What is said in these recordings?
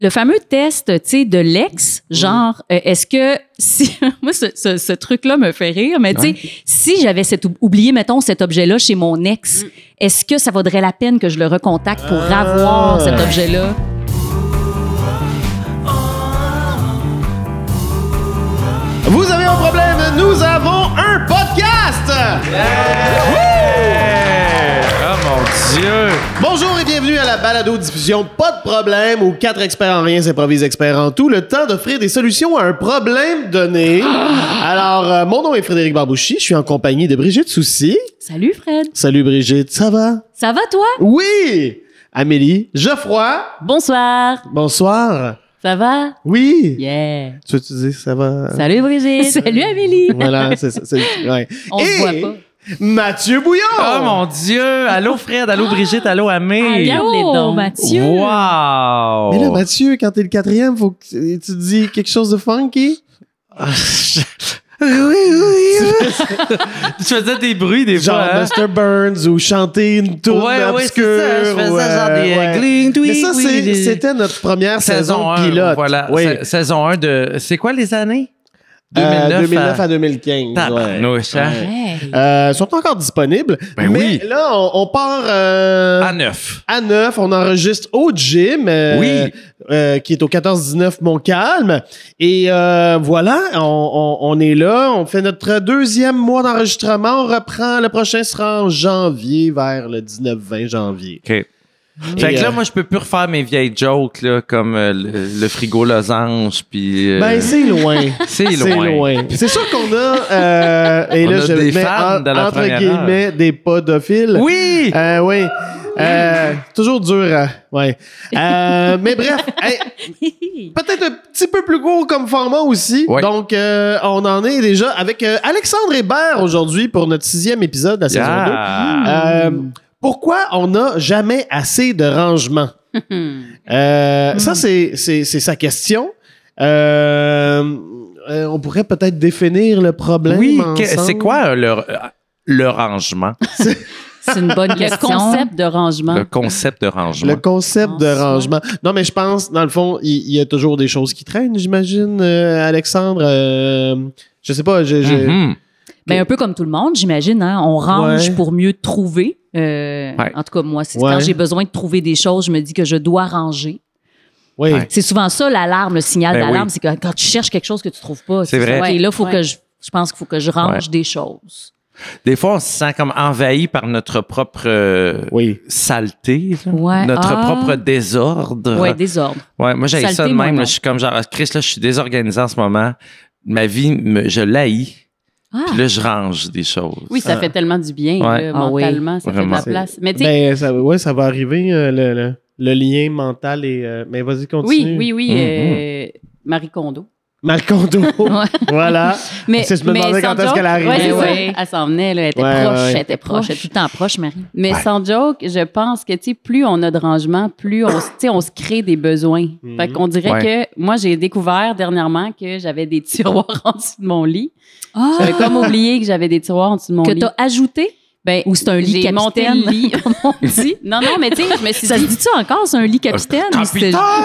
le fameux test, tu sais, de l'ex, genre, est-ce que si moi ce truc-là me fait rire, mais tu sais, si j'avais oublié, mettons, cet objet-là chez mon ex, est-ce que ça vaudrait la peine que je le recontacte pour avoir cet objet-là? Vous avez un problème, nous avons un podcast! Oh mon Dieu! Bonjour et bienvenue à la balado-diffusion Pas de problème où 4 experts en rien s'improvisent experts en tout, le temps d'offrir des solutions à un problème donné. Alors, mon nom est Frédéric Barbouchi, je suis en compagnie de Brigitte Soucy. Salut Fred! Salut Brigitte, ça va? Ça va toi? Oui! Amélie Geoffroy. Bonsoir! Bonsoir. Ça va? Oui! Yeah! Tu veux te dire ça va? Salut Brigitte! Salut Amélie! Voilà, c'est ça. Ouais. On se voit pas. Mathieu Bouillon! Oh mon Dieu! Allô Fred, allô Brigitte, allô Amé! Regarde les dons, Mathieu! Wow! Mais là, Mathieu, quand t'es le 4e, faut que tu dis quelque chose de funky? Oui. Tu faisais des bruits des Genre fois, hein? Mr. Burns ou chanter une toune Ouais, obscure. c'est ça. Je faisais genre des ouais. gling, Mais ça, oui, c'était notre première saison 1, pilote. voilà. Oui. Saison 1 de... C'est quoi les années? 2009 à 2015. Tabarnouche, hein? Hey. Sont encore disponibles. Ben mais oui. là, on part À 9. à 9. On enregistre au gym. Oui. Qui est au 14-19 Montcalm. Et voilà, on est là. On fait notre 2e mois d'enregistrement. On reprend. Le prochain sera en janvier, vers le 19-20 janvier. OK. Fait que là, moi, je peux plus refaire mes vieilles jokes, là, comme le frigo losange, puis... Ben, c'est loin. c'est loin. C'est sûr qu'on a... et On là, a je des mets fans de la entre première guillemets des podophiles. Oui! Oui. Toujours dur. Ouais. Mais bref, peut-être un petit peu plus court comme format aussi. Ouais. Donc, on en est déjà avec Alexandre Hébert aujourd'hui pour notre 6e épisode de la saison 2. Pourquoi on n'a jamais assez de rangement? Ça, c'est sa question. On pourrait peut-être définir le problème ensemble. C'est quoi le rangement? C'est une bonne question. Le concept de rangement. Le concept de rangement. Le concept de rangement. Non, mais je pense, dans le fond, il y a toujours des choses qui traînent, j'imagine, Alexandre. Je sais pas, Ben, un peu comme tout le monde, j'imagine. Hein? On range Ouais. pour mieux trouver. En tout cas, moi, c'est quand j'ai besoin de trouver des choses, je me dis que je dois ranger. Oui. Ouais. C'est souvent ça, l'alarme, le signal Ben d'alarme, oui. c'est que quand tu cherches quelque chose que tu trouves pas, C'est vrai. OK, là, faut Ouais. que je pense qu'il faut que je range des choses. Des fois, on se sent comme envahi par notre propre Oui. saleté, là. Ouais. Notre Ah. propre désordre. Ouais, désordre. Ouais, moi, j'ai Saleté, ça de moi, même. non. Là, je suis comme genre, Chris, là, je suis désorganisé en ce moment. Ma vie, je l'haïs. Ah. Puis là, je range des choses. Oui, ça fait tellement du bien, Ouais. là, Ah oui. mentalement, ça Vraiment. fait de la place. Mais tu sais, Ben, ça va arriver, le lien mental et... mais vas-y, continue. oui, Marie Kondo. Marie Kondo. Voilà. Mais, C'est, je me demandais quand sans est-ce qu'elle joke- arrivait. Ouais, c'est Ouais. ça. Elle s'en venait, là, elle était Ouais, proche, ouais. elle était proche. Elle est tout le temps proche, Marie. Mais sans joke, je pense que, tu sais, plus on a de rangement, plus on se crée des besoins. Fait qu'on dirait Ouais. que, moi, j'ai découvert dernièrement que j'avais des tiroirs en dessous de mon lit. Ah, J'avais comme oublié que j'avais des tiroirs en dessous de mon que lit. t'as ajouté? Ben, Ou c'est un lit j'ai monté capitaine? le lit, comme on dit. Non, mais tu sais, je me suis Ça se dit... dit-tu encore, c'est un lit capitaine? ou c'était-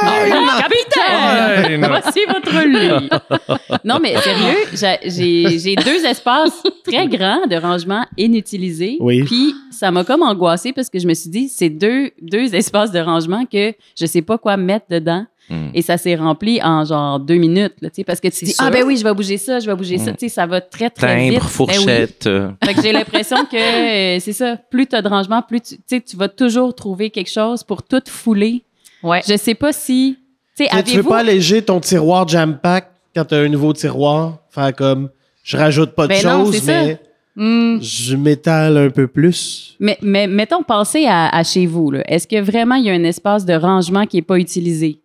Capitaine! non. Voici votre lit. Non, mais sérieux, j'ai 2 espaces très grands de rangement inutilisés. Oui. Puis, ça m'a comme angoissée parce que je me suis dit, c'est deux espaces de rangement que je sais pas quoi mettre dedans. Et ça s'est rempli en genre 2 minutes, là, tu sais, parce que tu dis, sûr. ah ben oui, je vais bouger ça, tu sais, ça va très, très vite. Timbre, fourchette. Ben oui. Fait que j'ai l'impression que c'est ça, plus tu as de rangement, plus tu sais, tu vas toujours trouver quelque chose pour tout fouler. Ouais. Je sais pas si, tu sais, Tu sais, tu veux avez-vous... pas alléger ton tiroir Jam Pack quand t'as un nouveau tiroir? Faire comme, je rajoute pas de Ben non, choses, c'est ça. mais je m'étale un peu plus. Mais mettons, pensez à chez vous. Là. Est-ce que vraiment il y a un espace de rangement qui n'est pas utilisé?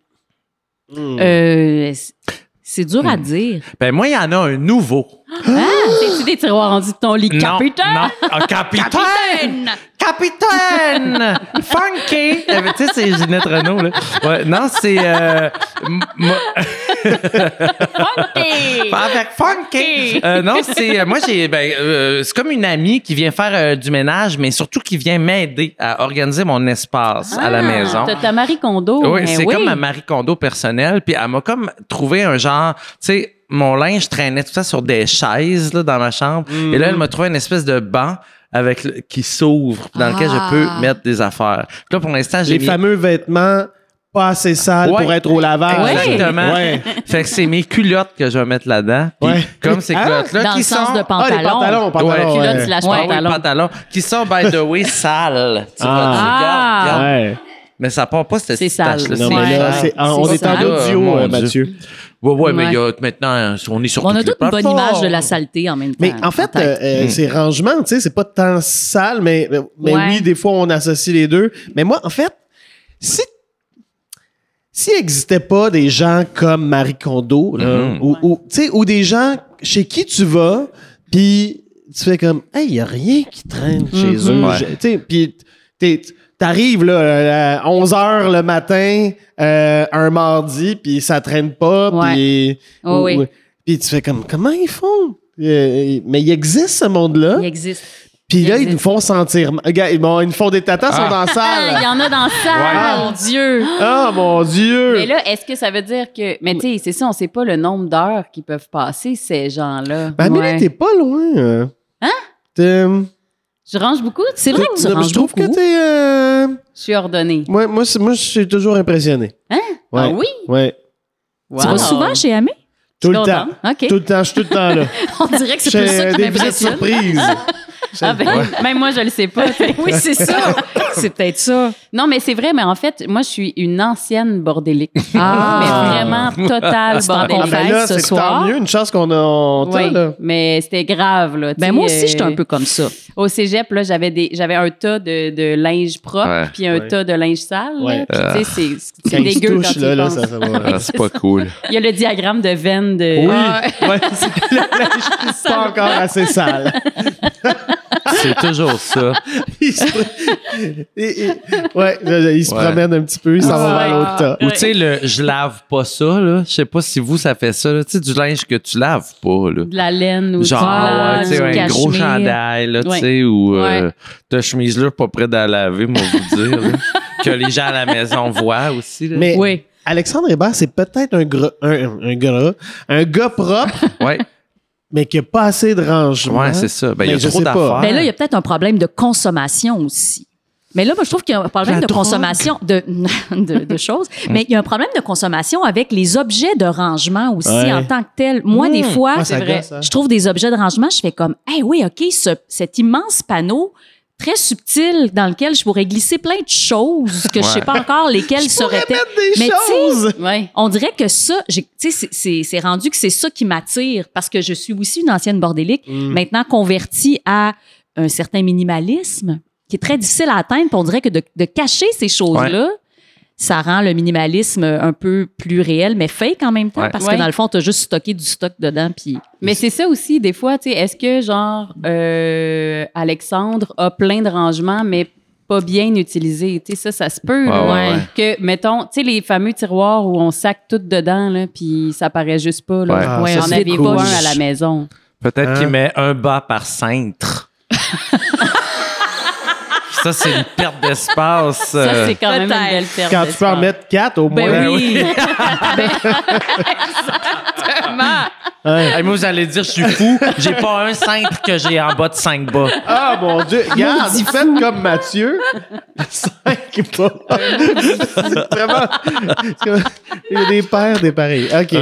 C'est dur à dire. Ben, moi, il y en a un nouveau. C'est-tu des tiroirs en dessous de ton lit, capitaine? Non. Ah, capitaine! Capitaine! Funky! Tu sais, c'est Ginette Renault, là. Ouais, non, c'est... Funky! Avec funky! Non, c'est comme une amie qui vient faire du ménage, mais surtout qui vient m'aider à organiser mon espace à la maison. T'as ta Marie Kondo. Oui, mais c'est comme ma Marie Kondo personnelle. Puis elle m'a comme trouvé un genre, tu sais, mon linge traînait tout ça sur des chaises là, dans ma chambre. Et là, elle m'a trouvé une espèce de banc qui s'ouvre, dans lequel je peux mettre des affaires. Puis là, pour l'instant, j'ai Les fameux vêtements pas assez sales Ouais. pour être au lavage. Exactement. Ouais. Fait que c'est mes culottes que je vais mettre là-dedans. Puis Ouais. comme ces culottes-là Dans qui le sens sont... de Ah, les pantalon. pantalons. Ouais. Culotte ouais. slash Ouais, oui, pantalon. pantalons. Qui sont, by the way, sales. Tu vois, Ah. regarde. Ouais. Mais ça part pas, cette C'est sale. tache-là. Non, C'est mais là, sale. on est en sale. audio, Mon Dieu. Mathieu. Ouais, mais Ouais. il y a maintenant, on est sur On a toutes les toute une bonne plateformes. image de la saleté en même temps. Mais en fait, ces rangements, tu sais, c'est pas tant sale, mais Ouais. oui, des fois, on associe les deux. Mais moi, en fait, s'il n'existait pas des gens comme Marie Kondo, là, ou, tu sais, ou des gens chez qui tu vas, puis tu fais comme, hey, il n'y a rien qui traîne chez eux. Ouais. Tu sais, puis t'arrives là, à 11h le matin, un mardi, puis ça traîne pas, Ouais. puis Oh oui. puis tu fais comme, comment ils font? Mais il existe ce monde-là. Il existe. Puis là, Il ils nous font sentir. Regarde, ils nous font des tatas, ils sont dans la Ah, il y salle. en a dans la salle. Mon Dieu! Ah, mon Dieu! Mais là, est-ce que ça veut dire que. Mais tu sais, c'est ça, on sait pas le nombre d'heures qu'ils peuvent passer, ces gens-là. Ben, Amélie, Ouais. t'es pas loin. Hein? Je range beaucoup? C'est vrai que tu Je ranges trouve beaucoup. que t'es. Je suis ordonnée. Moi, je suis toujours impressionné. Hein? Ouais. Ah oui? Ouais. Tu vas souvent chez Amé? Tout le contente. temps. OK. Tout le temps, je suis tout le temps là. On dirait que c'est plus ça qui Des visites m'impressionne. surprises. Ah ben, même moi, je le sais pas. tu sais. Oui, c'est ça. C'est peut-être ça. Non, mais c'est vrai, mais en fait, moi, je suis une ancienne bordélique. Ah. Mais vraiment totale C'est en Ah, bordélique. confesse. ben là, ce c'est soir. tant mieux. Une chance qu'on a. Oui, là. mais c'était grave, là. tu Ben sais, moi aussi, j'étais un peu comme ça. Au cégep, là, j'avais un tas de linge propre, Ouais. puis un Ouais. tas de linge sale. là. Ouais. Puis, tu sais, c'est Quand ils se dégueu quand touchent, tu là, y là, penses. ça va. Ah, c'est pas cool. Il y a le diagramme de veine de... Oui. Ouais, c'est le linge qui est pas encore assez sale. C'est toujours ça. Il se, il se Ouais. promène un petit peu, il s'en va Ouais. vers l'autre tas. Ou tu sais, le je lave pas ça, là. Je sais pas si vous, ça fait ça, là. Tu sais, du linge que tu laves pas, là. De la laine ou Genre, Ah, ouais, tu sais, du un gros cachemire. chandail, là, tu Ouais. sais, ou Ouais. ta chemise là, pas près de la laver, moi, vous dire, là. Que les gens à la maison voient aussi, là. Mais Oui. Alexandre Hébert, c'est peut-être un gars propre, Ouais, mais qui a pas assez de rangement. ouais, c'est ça. Ben, il y a Mais je trop sais pas. d'affaires. Ben là, il y a peut-être un problème de consommation aussi. Mais là, moi, je trouve qu'il y a un problème La de drogue. consommation de choses. Mais il y a un problème de consommation avec les objets de rangement aussi Ouais. en tant que tel. Moi, des fois, Ouais, ça c'est vrai, gosse, hein. je trouve des objets de rangement, je fais comme, hey, oui, OK, cet immense panneau très subtil dans lequel je pourrais glisser plein de choses que je sais pas encore lesquelles seraient. Mettre des Mais tu sais, choses. Ouais. on dirait que ça, tu sais, c'est rendu que c'est ça qui m'attire parce que je suis aussi une ancienne bordélique, maintenant convertie à un certain minimalisme qui est très difficile à atteindre. Puis on dirait que de cacher ces choses-là, ça rend le minimalisme un peu plus réel, mais fake en même temps, Ouais. parce Ouais. que dans le fond, tu as juste stocké du stock dedans. Puis Mais c'est ça aussi, des fois, tu sais, est-ce que, genre, Alexandre a plein de rangements, mais pas bien utilisés? Tu sais, ça se peut, là. Ouais, ouais. Que, mettons, tu sais, les fameux tiroirs où on sac tout dedans, là, puis ça paraît juste pas, là. Ouais. Ah, Ouais, ça, en c'est avez-vous cool. un à la maison? Peut-être Hein? qu'il met un bas par cintre. Ça, c'est une perte d'espace. Ça, c'est quand même une peut-être. belle perte Quand tu peux en d'espace. mettre 4 au moins. ben oui. Hey, moi, vous allez dire, je suis fou. J'ai pas un cintre que j'ai en bas de 5 bas. Ah, mon Dieu. Regarde, faites comme Mathieu. 5 pas. C'est vraiment... Il y a des paires, des pareils. OK.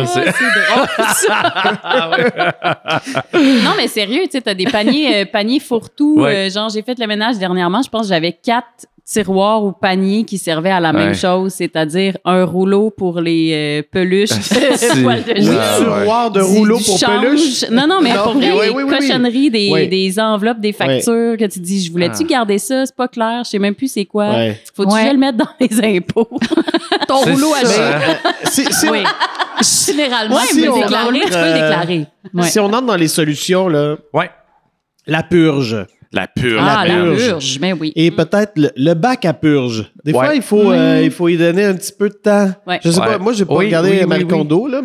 Non, mais sérieux, tu sais, t'as des paniers fourre-tout. Ouais. Genre, j'ai fait le ménage dernièrement, je pense que j'avais 4 tiroirs ou paniers qui servaient à la même Ouais. chose, c'est-à-dire un rouleau pour les peluches, C'est- poils de Oui, chien. Ah, ouais. tiroir de Du- rouleau du pour change. peluche. Non, non, mais Non, pour mais vrai, oui, les oui, oui. cochonneries, Oui. des enveloppes, des factures que tu dis, je voulais-tu Ah. garder ça? C'est pas clair, je sais même plus c'est quoi. Ouais. Faut-tu Ouais. que je le mette dans les impôts? Ton C'est rouleau à ça, chien. hein. Si Oui. Généralement, Ouais, tu mais peux on le déclarer. rentre, Tu peux le déclarer. Ouais. Si on entre dans les solutions, là, Ouais. la purge. La purge. Ah, la purge. purge, mais oui. Et peut-être le bac à purge. Des fois, il faut y donner un petit peu de temps. Ouais. Je sais pas, moi, j'ai pas regardé Marie Kondo, là,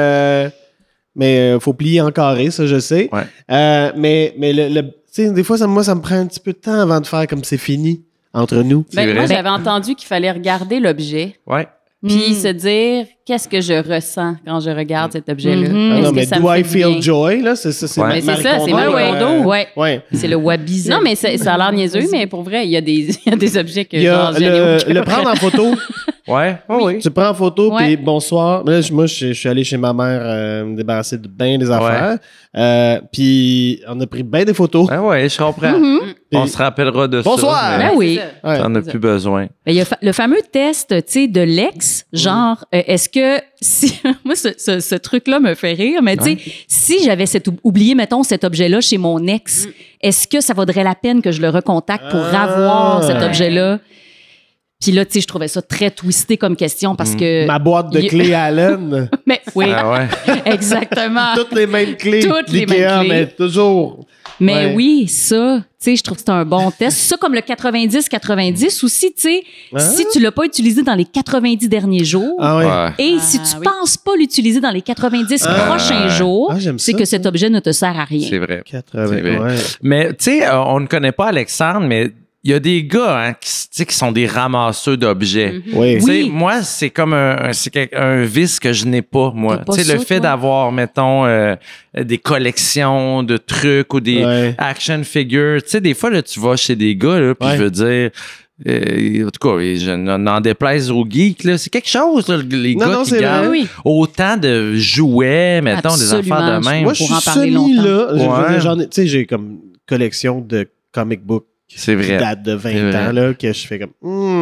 mais faut plier en carré, ça, je sais. Ouais. Mais tu sais, des fois, ça me prend un petit peu de temps avant de faire comme c'est fini entre nous. C'est vrai. Moi, j'avais entendu qu'il fallait regarder l'objet. Ouais. Puis se dire, qu'est-ce que je ressens quand je regarde cet objet-là? Ah Est-ce non, que mais ça me do fait I du feel bien? joy, là? C'est ça, c'est Ouais. Mais c'est Marie ça, c'est Kondo, Marie Kondo. Ouais. Ouais. C'est le wabi. Non, mais ça a l'air niaiseux, mais pour vrai, il y a des objets que Il y a genre, j'ai le prendre en photo. Ouais. Oui. Tu prends en photo, Ouais. puis bonsoir. Là, moi, je suis allé chez ma mère me débarrasser de bien des affaires. Puis on a pris bien des photos. Ah ouais, je comprends. On se rappellera de Bonsoir. ça. Ben oui. Ouais. T'en as plus besoin. Ben, il y a le fameux test, tu sais, de l'ex, genre, est-ce que si moi ce truc-là me fait rire, mais tu sais, si j'avais oublié, mettons, cet objet-là chez mon ex, est-ce que ça vaudrait la peine que je le recontacte pour avoir cet objet-là? Puis là, tu sais, je trouvais ça très twisté comme question parce que. Ma boîte de clés Allen. Mais oui, Ah ouais. exactement. Toutes les mêmes clés. Toutes les d'Ikea, mêmes clés. mais toujours. Mais Ouais. oui, ça, tu sais, je trouve que c'est un bon test. Ça, comme le 90-90 aussi, tu sais, si tu l'as pas utilisé dans les 90 derniers jours, Ah ouais. Ouais. et si tu oui. penses pas l'utiliser dans les 90 prochains jours, Ah, j'aime c'est ça, que cet objet ne te sert à rien. C'est vrai. 80, C'est vrai. ouais. Mais tu sais, on ne connaît pas Alexandre, mais il y a des gars hein, tu sais, qui sont des ramasseurs d'objets. Oui. Tu sais, Oui. moi, c'est comme un vice que je n'ai pas, moi. T'as pas Tu sais, le ça, fait toi? d'avoir, mettons, des collections de trucs ou des Ouais. action figures. Tu sais, des fois, là, tu vas chez des gars, là, puis Ouais. je veux dire... en tout cas, je n'en déplaise aux geeks, là. C'est quelque chose, là, les Non, gars non, qui c'est vrai. gardent Oui. autant de jouets, mettons, des Absolument. affaires de même. Moi, je pour en suis parler semi-là. Je veux Ouais. dire, j'en ai, tu sais, j'ai comme une collection de comic books C'est qui vrai. date de 20 C'est vrai. ans, là, que je fais comme...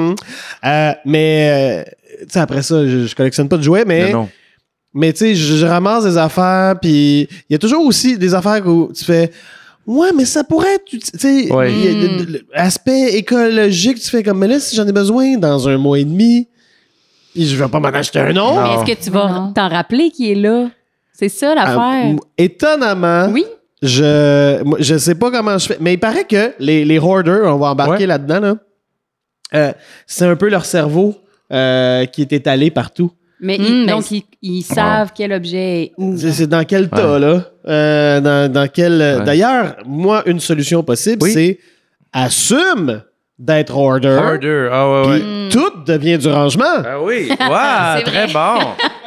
mais, tu sais, après ça, je collectionne pas de jouets, mais... Non. Mais tu sais, je ramasse des affaires, puis il y a toujours aussi des affaires où tu fais... Ouais, mais ça pourrait être... Tu sais, Ouais. il y a l'aspect écologique, tu fais comme... Mais là, si j'en ai besoin dans un mois et demi, puis je vais pas m'en acheter un autre... Non. Mais est-ce que tu vas Non. t'en rappeler qui est là? C'est ça l'affaire. Étonnamment... Oui. Je sais pas comment je fais, mais il paraît que les hoarders, on va embarquer Ouais. là-dedans, là, c'est un peu leur cerveau qui est étalé partout. Mais ben, ils savent quel objet est où. C'est dans quel tas, là? Dans quel... Ouais. D'ailleurs, moi, une solution possible, Oui. c'est assume d'être hoarder, Harder. Ah ouais, ouais. puis tout devient du rangement. Ah oui. Wow, C'est très vrai. bon.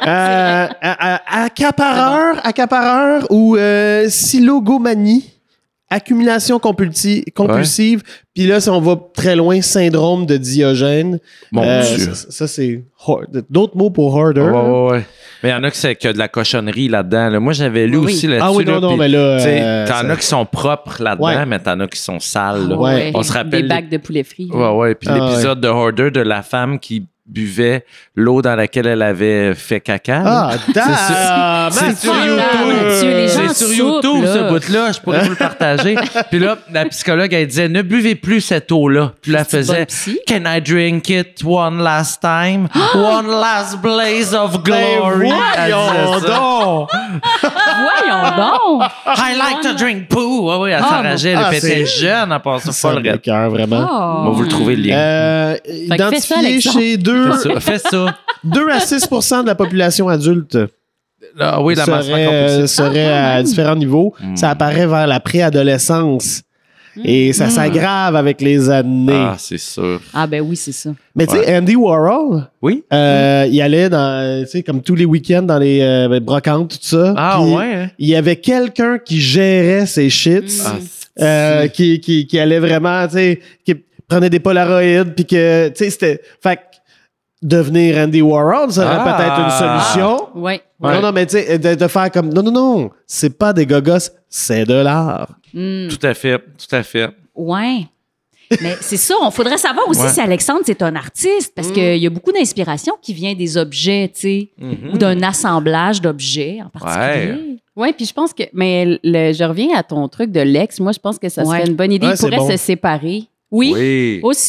Accapareur ou silogomanie, accumulation compulsive. Puis là, si on va très loin, syndrome de Diogène. Mon Dieu. Ça, c'est d'autres mots pour hoarder. Ouais, ouais, ouais. Mais il y en a qui a de la cochonnerie là-dedans. là. Moi, j'avais lu Oui. aussi là-dessus. Ah oui, non, là, non, puis, mais là, tu sais, t'en ça- as qui sont propres là-dedans, Ouais. mais t'en as qui sont sales. là. Ouais. On se rappelle Des bacs de poulet frit. Ouais, ouais. Puis Ah, l'épisode de Hoarder de la femme qui buvait l'eau dans laquelle elle avait fait caca. là. Ah, C'est sur Ah, YouTube. Mathieu, les gens C'est sur soupent, YouTube, là. ce bout-là. Je pourrais vous le partager. Puis là, la psychologue, elle disait, ne buvez plus cette eau-là. Puis là, elle C'est faisait, pas psy. can I drink it one last time? One last blaze of glory. Elle Voyons disait ça. donc! Voyons donc! I like to drink poo. Ouais, ouais, elle s'enrageait. Ah, Elle était c'est- jeune, elle passait Ça pas me le reste. cœur, vraiment. Oh. On va vous le trouver le lien. que fais Identifié ça, Alexandre. chez Fais ça. 2 à 6 de la population adulte Ah oui, la masse serait à différents niveaux. Ça apparaît vers la préadolescence. Et ça s'aggrave avec les années. Ah, c'est sûr. Ah ben oui, c'est ça. Mais tu sais, Andy Warhol, Oui? il allait dans, tu sais, comme tous les week-ends dans les brocantes, tout ça. Ah Puis ouais, hein? il y avait quelqu'un qui gérait ses shits, Ah, qui allait vraiment, tu sais, qui prenait des polaroïdes, puis que, tu sais, c'était... Fait que devenir Andy Warhol, ça aurait Ah. peut-être une solution. Oui. Non, non, mais tu sais, de faire comme... Non, c'est pas des gogos, c'est de l'art. Tout à fait, tout à fait. Ouais. Mais c'est ça, on faudrait savoir aussi Ouais. si Alexandre, c'est un artiste, parce qu'il y a beaucoup d'inspiration qui vient des objets, tu sais, ou d'un assemblage d'objets en particulier. Oui, puis je pense que. Mais je reviens à ton truc de l'ex. Moi, je pense que ça serait Ouais. une bonne idée. Ouais, Ils c'est pourraient bon. se séparer. Oui. Oui. Aussi, oui.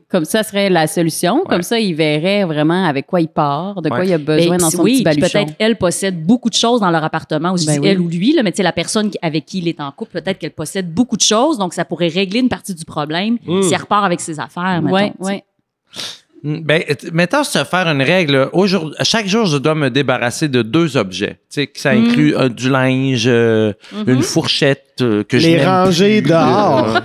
Comme ça serait la solution. Comme ça, il verrait vraiment avec quoi il part, de quoi il a besoin dans son petit baluchon. Peut-être elle possède beaucoup de choses dans leur appartement, ou je dis elle ou lui, là, mais tu sais, la personne avec qui il est en couple, peut-être qu'elle possède beaucoup de choses, donc ça pourrait régler une partie du problème si elle repart avec ses affaires. Oui. Ben, mettons se faire une règle. Chaque jour, je dois me débarrasser de 2 objets. Tu sais, que ça inclut du linge, une fourchette que je Les ranger dehors.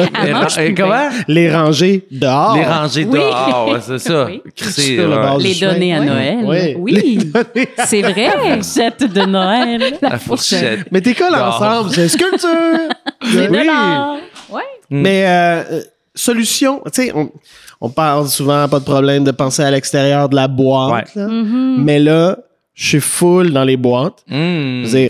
Comment? Les ranger dehors. Les ranger dehors, ouais, c'est ça. Oui. Crisser, Sur le bord du Les chemin. donner à Noël. Oui, c'est vrai. Fourchette de Noël. la fourchette. Mais tes colles Dehors. ensemble, c'est sculpture. C'est de l'art. Ouais. Mais solution, tu sais, on parle souvent, pas de problème, de penser à l'extérieur de la boîte. Ouais. Là. Mais là, je suis full dans les boîtes. Je veux dire,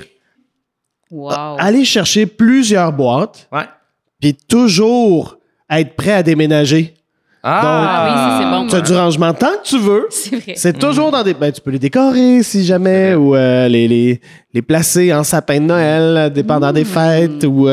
Wow. aller chercher plusieurs boîtes, Ouais. puis toujours être prêt à déménager. Ah oui, ça, c'est bon. Tu as du rangement tant que tu veux. C'est vrai. C'est toujours dans des... Ben, tu peux les décorer si jamais, ou les placer en sapin de Noël, dépendant des fêtes, ou...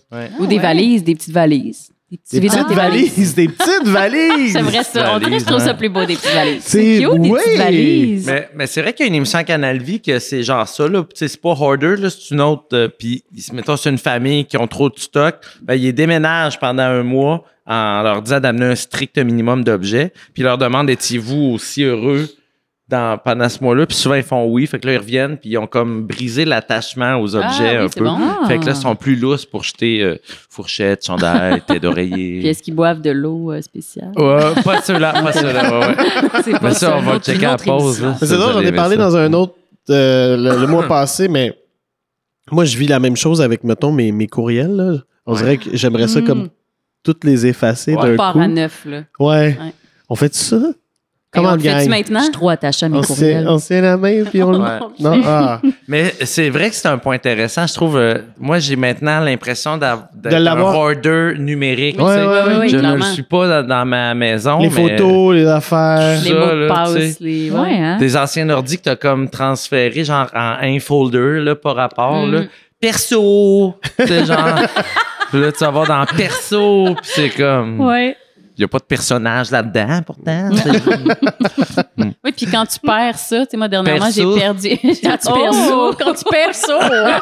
Ou des valises, des petites valises. Des petites valises, des petites valises. J'aimerais ça. On dirait que je trouve ça plus beau, des petites valises. C'est cute, des petites valises. Mais c'est vrai qu'il y a une émission à Canal Vie que c'est genre ça, là. Tu sais, c'est pas Hoarder, là, c'est une autre. Puis, mettons, c'est une famille qui ont trop de stock. Ben, ils déménagent pendant un mois en leur disant d'amener un strict minimum d'objets. Puis, ils leur demandent étiez-vous aussi heureux pendant ce mois-là? Puis souvent, ils font oui. Fait que là, ils reviennent, puis ils ont comme brisé l'attachement aux objets oui, un c'est peu. bon. Fait que là, ils sont plus lousses pour jeter fourchette, chandail, tête d'oreiller. Puis est-ce qu'ils boivent de l'eau spéciale? Ouais, pas ceux-là, pas ceux-là. Ouais. C'est pas Mais ça, on va le une checker à la autre pause. émission. là. Mais c'est drôle, j'en ai parlé dans un autre le mois passé, mais moi, je vis la même chose avec, mettons, mes courriels. Là. On dirait que j'aimerais ça comme toutes les effacer d'un Part coup. à neuf, là. Ouais. Ouais. On fait ça? On Comment le fait-tu gang? maintenant? Je suis trop attachée à mes On courriels. se tient la main puis on le... Ouais. Non? Ah. Mais c'est vrai que c'est un point intéressant. Je trouve, moi, j'ai maintenant l'impression d'être un l'avoir. hoarder numérique. Ouais, tu sais. ouais, Je ne le clairement. suis pas dans ma maison. Les mais photos, les affaires. Les ça, mots de là, tu passe, sais. les... Ouais, hein? Des anciens ordi que tu as comme transférés, genre en un folder, là, par rapport. Là. Perso! C'est genre. Puis là, tu vas voir dans perso, puis c'est comme. Ouais. Il n'y a pas de personnage là-dedans, pourtant. Oui, puis quand tu perds ça, tu sais, moi, dernièrement, Perso. j'ai perdu... Quand tu perds ça, quand tu perds ça...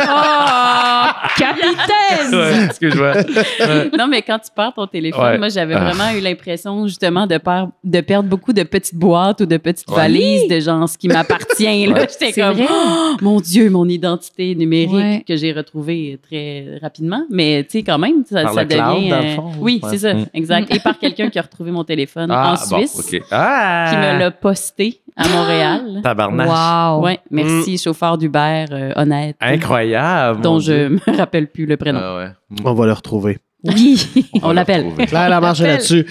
Oh! Capitaine! Ouais, excuse-moi. Ouais. Non, mais quand tu perds ton téléphone, Ouais. moi, j'avais vraiment eu l'impression, justement, de perdre beaucoup de petites boîtes ou de petites valises de genre ce qui m'appartient. Là. J'étais C'est comme, vrai. oh, mon Dieu, mon identité numérique Ouais. que j'ai retrouvée très rapidement. Mais, tu sais, quand même, ça, Par ça le cloud, devient... dans le fond, oui, ouais. c'est ça, exact. Et par quelqu'un qui a retrouvé mon téléphone en Suisse, Bon, OK. Ah! qui me l'a posté à Montréal. Tabarnache. Wow. Oui, merci, chauffeur d'Uber honnête. Incroyable. Dont mon je Dieu. me rappelle plus le prénom. Ah ouais. On va le retrouver. Oui. On l'appelle. retrouver. Claire la marche là-dessus.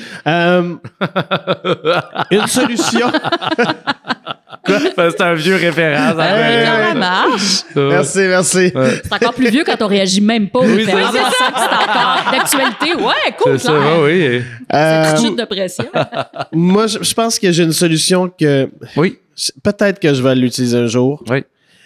Une solution. C'est un vieux référent. ça Hey, fait- Ça marche. Merci, merci. C'est encore plus vieux quand on réagit même pas aux Oui, références. c'est C'est encore d'actualité. Ouais, cool. C'est ça, Claire. oui. Petite chute de pression. Moi, je pense que j'ai une solution que Oui. peut-être que je vais l'utiliser un jour. Oui.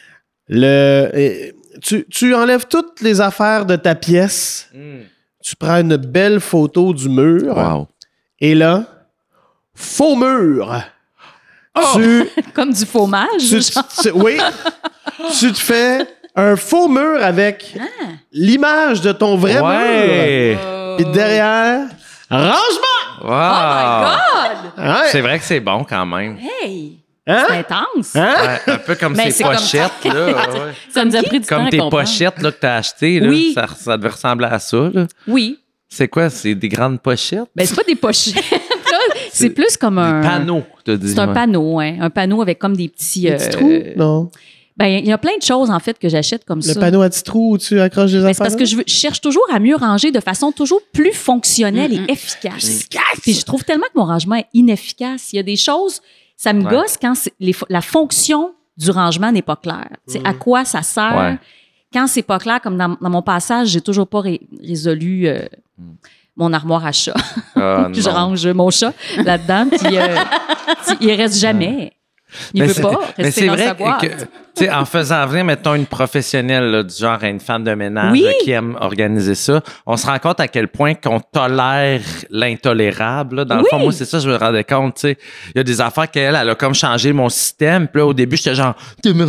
Tu enlèves toutes les affaires de ta pièce, tu prends une belle photo du mur, Wow. et là, faux mur. Oh! Comme du fromage. Oui, tu te fais un faux mur avec l'image de ton vrai mur. Ouais. Puis derrière, rangement! Wow. Ouais. C'est vrai que c'est bon quand même. Hey, Hein? c'est intense. Hein? Ouais, un peu comme Mais ces c'est comme pochettes, là. ouais. Ça nous a pris du temps Comme à tes comprendre. pochettes là, que tu as achetées, là, Oui. ça devait ressembler à ça. Là. Oui. C'est quoi? C'est des grandes pochettes? Ben, c'est pas des pochettes. là. C'est plus comme un. Panneaux, t'as dit. C'est un ouais. panneau, hein. Un panneau avec comme des petits. Des petits trous? Non. Ben, il y a plein de choses, en fait, que j'achète comme Le ça. panneau à petits trous où tu accroches des Ben, affaires? c'est parce que je cherche toujours à mieux ranger de façon toujours plus fonctionnelle et efficace. Puis je trouve tellement que mon rangement est inefficace. Il y a des choses, ça me Ouais. gosse quand la fonction du rangement n'est pas claire. Tu sais, à quoi ça sert? Ouais. Quand c'est pas clair, comme dans mon passage, j'ai toujours pas résolu mon armoire à chat. Ah, Puis je non. range mon chat là-dedans, puis il reste jamais. Il Mais veut c'est- pas mais rester c'est dans vrai sa boîte. que, tu sais, en faisant venir, mettons, une professionnelle, là, du genre une femme de ménage Oui. qui aime organiser ça, on se rend compte à quel point qu'on tolère l'intolérable. Là. Dans le fond, moi, c'est ça, je me rendais compte. Tu sais, il y a des affaires qu'elle a comme changé mon système. Puis là, au début, j'étais genre,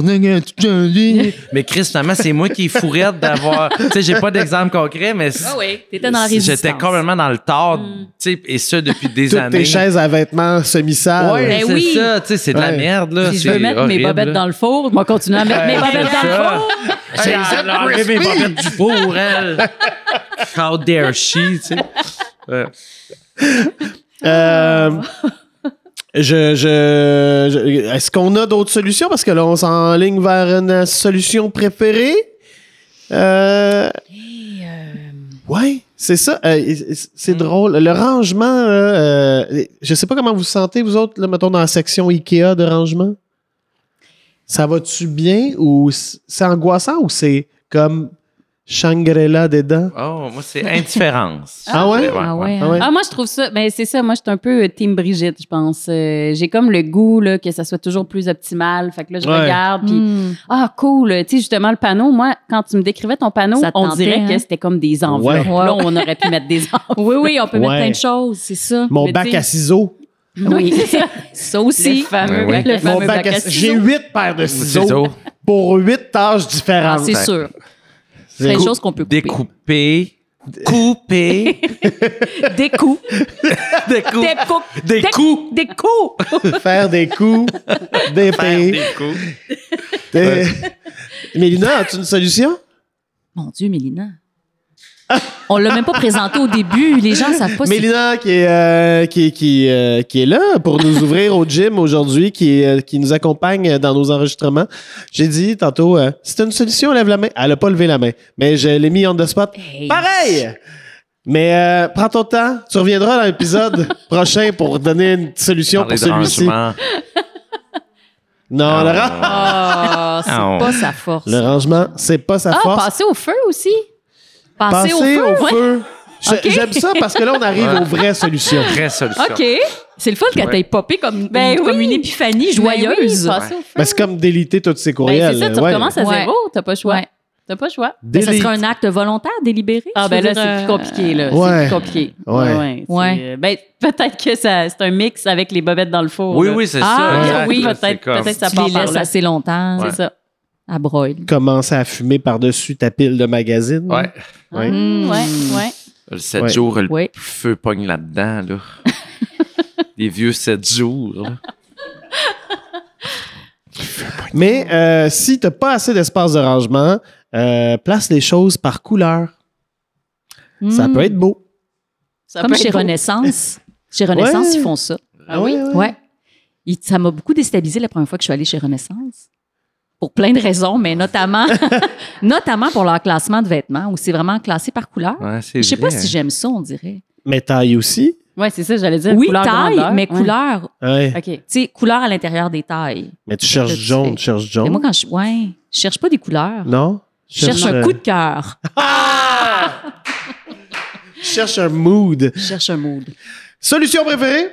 mais Chris, finalement, c'est moi qui est fourrette d'avoir. Tu sais, j'ai pas d'exemple concret, mais Ah oui, t'étais dans la résistance. j'étais complètement dans le tort, tu sais, et ça depuis des Toutes années. tes chaises à vêtements semi-sales. Ouais, Ben c'est oui. ça, tu sais, c'est de la Ouais. merde, là. Si je c'est veux mettre mes horrible, bobettes là. dans le four, je vais continuer à mettre mes bobettes dans le four. J'ai enlevé mes bobettes du four, elle. How dare she, tu sais. Ouais. Est-ce qu'on a d'autres solutions? Parce que là, on s'enligne vers une solution préférée. Ouais, c'est ça. C'est drôle. Le rangement, je sais pas comment vous vous sentez, vous autres, là, mettons, dans la section Ikea de rangement. Ça va-tu bien ou c'est angoissant ou c'est comme Shangri-La dedans? Oh, moi, c'est indifférence. Ah ouais? Ah ouais. Ah ouais? Ah, moi, je trouve ça. Ben, c'est ça. Moi, je suis un peu team Brigitte, je pense. J'ai comme le goût là, que ça soit toujours plus optimal. Fait que là, je Ouais. regarde. Puis, cool. Tu sais, justement, le panneau, moi, quand tu me décrivais ton panneau, Ça te on tentait, dirait hein? que c'était comme des enveloppes. Ouais. Là, on aurait pu mettre des enveloppes. Oui, on peut mettre Ouais. plein de choses, c'est ça. Mon Mais bac t'sais- à ciseaux. Oui, c'est ça. Ça aussi. Le fameux, Ouais, ouais. le fameux Mon bac à ciseaux. J'ai 8 paires de ciseaux pour 8 tâches Ah, différentes. c'est sûr. C'est Plein de cool. choses qu'on peut couper. Découper. Couper. Des coups. Des coups. Des coups. Des coups. Des coups. Faire des coups, des Faire pays. des coups. Mélina, as-tu une solution? Mon Dieu, Mélina. On l'a même pas présenté au début. Les gens savent pas si... Mélina qui est là pour nous ouvrir au gym aujourd'hui, qui nous accompagne dans nos enregistrements. J'ai dit tantôt, si t'as une solution, lève la main. Elle a pas levé la main, mais je l'ai mis on the spot. Hey. Pareil! Mais prends ton temps. Tu reviendras dans l'épisode prochain pour donner une solution Parler pour de celui-ci. rangement. Non, Ah, c'est Ah, pas sa force. le rangement, c'est pas sa Ah, force. passer au feu aussi. Passer au feu. ouais. feu. Ok. J'aime ça parce que là, on arrive aux vraies solutions. Vraie solution. OK. C'est le fun qu'elle t'ait popé comme, Ben comme oui. une épiphanie joyeuse. Ben oui, passer au feu. Ben, c'est comme déliter tous ces Ben, courriels. c'est ça, tu ouais. recommences à Ouais. zéro. T'as pas le choix. Ouais. T'as pas le choix. Mais ça Delete. serait un acte volontaire, délibéré? Ah, Tu ben veux là, dire, c'est plus compliqué, là. ouais. C'est plus compliqué. Ouais. Ouais. Ben, peut-être que c'est un mix avec les bobettes dans le four. Oui, là. oui, c'est Ah, ça. exact. oui, C'est peut-être- comme- peut-être ça Tu part les par laisses là. assez longtemps. C'est ça. À broil. Commencer à fumer par-dessus ta pile de magazines. Ouais. Ouais. Ouais. Le 7 Ouais. jours, le Ouais. feu pogne là-dedans, là. Les vieux 7 jours, là. Mais si tu n'as pas assez d'espace de rangement, place les choses par couleur. Ça peut être beau. Ça Comme peut chez être beau. Renaissance. Chez Renaissance, Ouais. ils font ça. Ah oui? Ouais. Ça m'a beaucoup déstabilisé la première fois que je suis allée chez Renaissance. Pour plein de raisons, mais notamment, notamment pour leur classement de vêtements, où c'est vraiment classé par couleur. Ouais, c'est Je sais pas vrai. si j'aime ça, on dirait. Mais taille aussi. Ouais, c'est ça, j'allais dire. Oui, couleur taille, grandeur. mais Ouais. couleur. Ouais. OK. Tu sais, couleur à l'intérieur des tailles. Mais tu cherches Là, tu jaune, fais- tu cherches Mais jaune. moi, je cherche pas des couleurs. Non? Je cherche un coup de cœur. Je cherche un mood. Je cherche un mood. Solution préférée?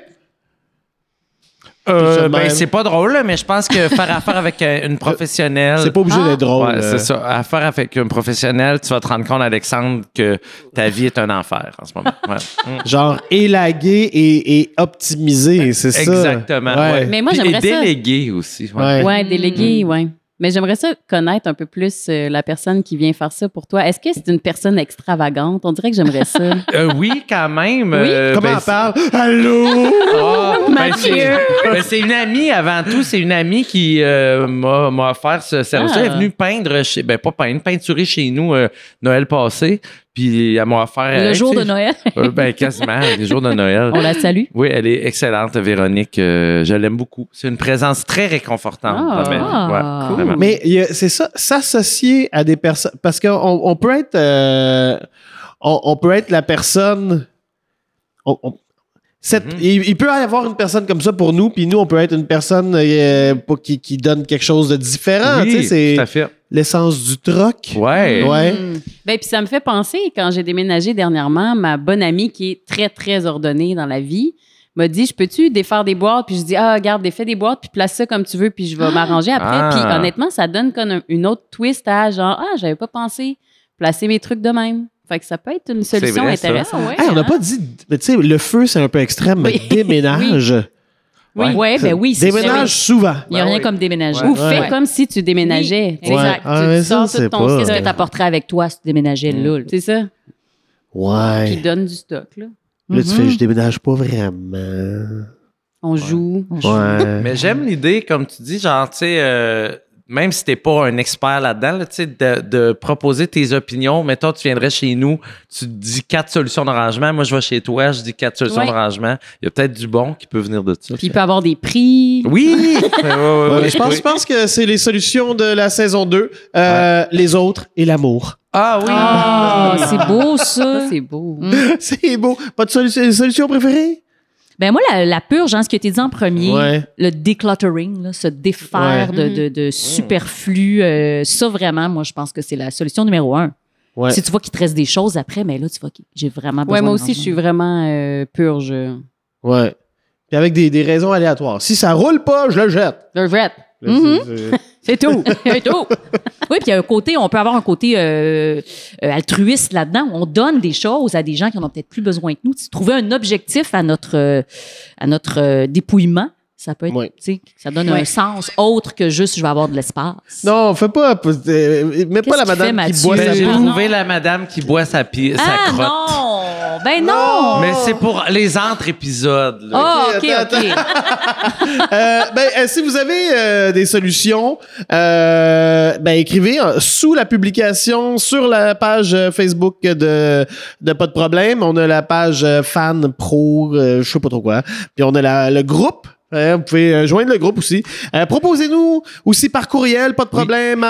Tout ça de Ben, même. c'est pas drôle, là, mais je pense que faire affaire avec une professionnelle. C'est pas obligé Ah. d'être drôle. Ouais, c'est ça. Affaire avec un professionnel, tu vas te rendre compte, Alexandre, que ta vie est un enfer en ce moment. Ouais. Genre élaguer et optimiser, c'est ça. Exactement. Ouais. ouais. Mais moi, Puis j'aimerais ça. déléguer aussi. Ouais. Ouais. Ouais, délégué, ouais. Mais j'aimerais ça connaître un peu plus la personne qui vient faire ça pour toi. Est-ce que c'est une personne extravagante? On dirait que j'aimerais ça. Oui, quand même. Oui? Comment ben, elle parle? Allô? Ah, ben, Mathieu. c'est une amie avant tout. C'est une amie qui m'a offert ce service. Ah. Elle est venue peindre, peinturer chez nous Noël passé. Puis elle m'a offert. Le jour tu de sais, Noël. ben, quasiment, les jours de Noël. On la salue. Oui, elle est excellente, Véronique. Je l'aime beaucoup. C'est une présence très réconfortante Ah. dans ma vie. Ah. Ouais, vraiment. Mais c'est ça, s'associer à des personnes. Parce qu'on peut être. On peut être la personne. Il peut y avoir une personne comme ça pour nous, puis nous, on peut être une personne qui donne quelque chose de différent. Tu sais, Oui, c'est tout à fait. l'essence du troc. Ouais. Ouais. Ben, puis ça me fait penser, quand j'ai déménagé dernièrement, ma bonne amie qui est très, très ordonnée dans la vie m'a dit, je peux-tu défaire des boîtes? Puis je dis, regarde, défais des boîtes, puis place ça comme tu veux, puis je vais m'arranger après. Puis honnêtement, ça donne comme une autre twist à genre, j'avais pas pensé placer mes trucs de même. Fait que ça peut être une solution vrai, intéressante. Hey, on n'a pas dit, mais tu sais, le feu, c'est un peu extrême, mais déménage. Oui, ben oui. c'est Déménage sûr. souvent. Il n'y a rien comme déménager. Ou fais comme si tu déménageais. Oui, exact. Ouais, Tu sors ça, c'est tout ton pas- Qu'est-ce que tu apporterais avec toi si tu déménageais là? C'est ça. Ouais. Qui donne du stock, là. Là, tu fais, je déménage pas vraiment. On joue. Ouais. Mais j'aime l'idée, comme tu dis, genre, tu sais, même si t'es pas un expert là-dedans, là, tu sais, de proposer tes opinions. Mettons, tu viendrais chez nous, tu dis 4 solutions de rangement. Moi, je vais chez toi, je dis 4 solutions de rangement. Il y a peut-être du bon qui peut venir de ça. Puis il peut avoir des prix. Oui! Ouais, je pense que c'est les solutions de la saison 2. Les autres et l'amour. Ah oui! Ah, c'est beau, ça. Ça, c'est beau. C'est beau. Pas de solution préférée? Ben moi, la purge, ce qui a été dit en premier, Ouais. le decluttering, là, se défaire de superflu, ça vraiment, moi, je pense que c'est la solution numéro 1. Ouais. Si tu vois qu'il te reste des choses après, mais là, tu vois que j'ai vraiment besoin Ouais, moi de aussi, je suis rangement. vraiment purge. Ouais. Puis avec des raisons aléatoires. Si ça roule pas, je le jette. Je jette. Là, C'est tout. C'est tout. Oui, puis il y a un côté, on peut avoir un côté altruiste là-dedans. On donne des choses à des gens qui en ont peut-être plus besoin que nous. Trouver un objectif à notre dépouillement, ça peut être, Ouais. tu sais, ça donne un sens autre que juste je vais avoir de l'espace. Non, fais pas. Mets pas la qu'il fait, madame qui Mathieu? boit sa Ben, j'ai Ah, trouvé la madame qui boit sa crotte. non! Ben non! Mais c'est pour les entre-épisodes. là. Ah, Ok, OK, attends, OK. Si vous avez des solutions, écrivez sous la publication sur la page Facebook de Pas de problème. On a la page fan pro, je sais pas trop quoi. Puis on a le groupe. Vous pouvez joindre le groupe aussi. Proposez-nous aussi par courriel, pas de problème,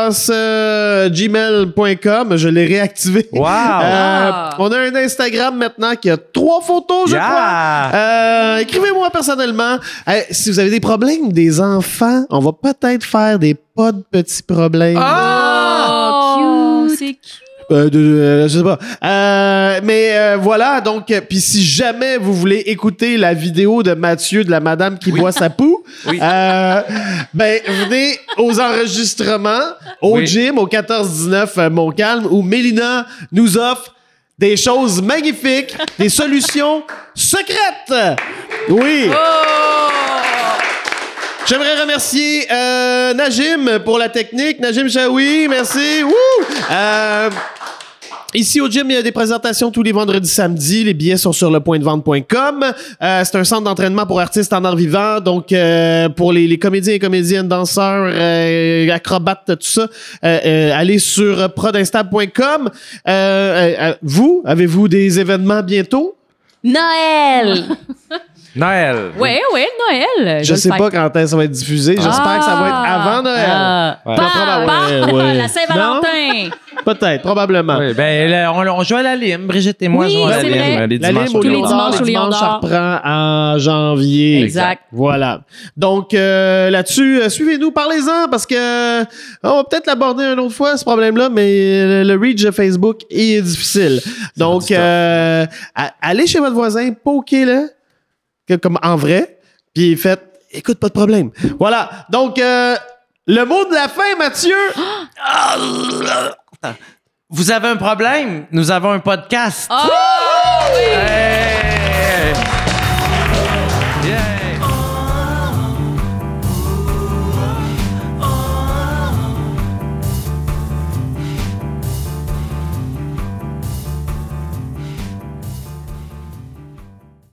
@gmail.com. Je l'ai réactivé. Wow! On a un Instagram maintenant qui a 3 photos, je crois. Écrivez-moi personnellement. Si vous avez des problèmes, des enfants, on va peut-être faire des pas de petits problèmes. Oh, cute! C'est cute. Je sais pas. Voilà, donc, puis si jamais vous voulez écouter la vidéo de Mathieu de la madame qui boit sa poux, venez aux enregistrements, au gym, au 14-19 Montcalm, où Mélina nous offre des choses magnifiques, des solutions secrètes. Oui. J'aimerais remercier Najim pour la technique. Najim Chaoui, merci. Wouh! Ici au gym, il y a des présentations tous les vendredis, samedis. Les billets sont sur lepointdevente.com. C'est un centre d'entraînement pour artistes en art vivant. Donc, pour les comédiens et comédiennes, danseurs, acrobates, tout ça, allez sur prodinstable.com. Vous, avez-vous des événements bientôt? Noël! Noël. Ouais, Noël. Je sais le pas fête. quand ça va être diffusé. J'espère que ça va être avant Noël. Ouais. La Saint-Valentin! Peut-être, probablement. Oui, ben, on joue à la lime. Brigitte et moi Oui, jouons à la c'est lime vrai. les La dimanches Lime au au Tous les Lion Lion d'Or, dimanches au Lion dimanche, ça d'Or. reprend en janvier. Exact. Voilà. Donc, là-dessus, suivez-nous, parlez-en, parce que on va peut-être l'aborder une autre fois, ce problème-là, mais le reach de Facebook est difficile. Donc, allez chez votre voisin, pokez-le, comme en vrai, puis faites « Écoute, pas de problème ». Voilà. Donc, le mot de la fin, Mathieu. Vous avez un problème? Nous avons un podcast. Oh, oui!